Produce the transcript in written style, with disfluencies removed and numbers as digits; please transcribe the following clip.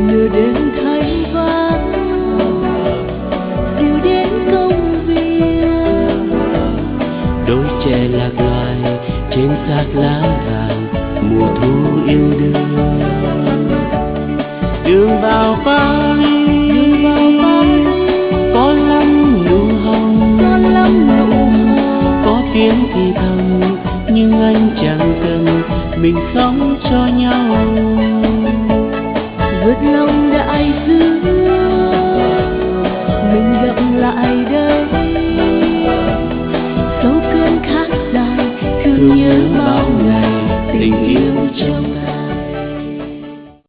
lừa đến thấy vắng, điều đến công viên. Đôi trẻ lạc loài trên xác lá vàng, mùa thu yêu đương. Đường vào vắng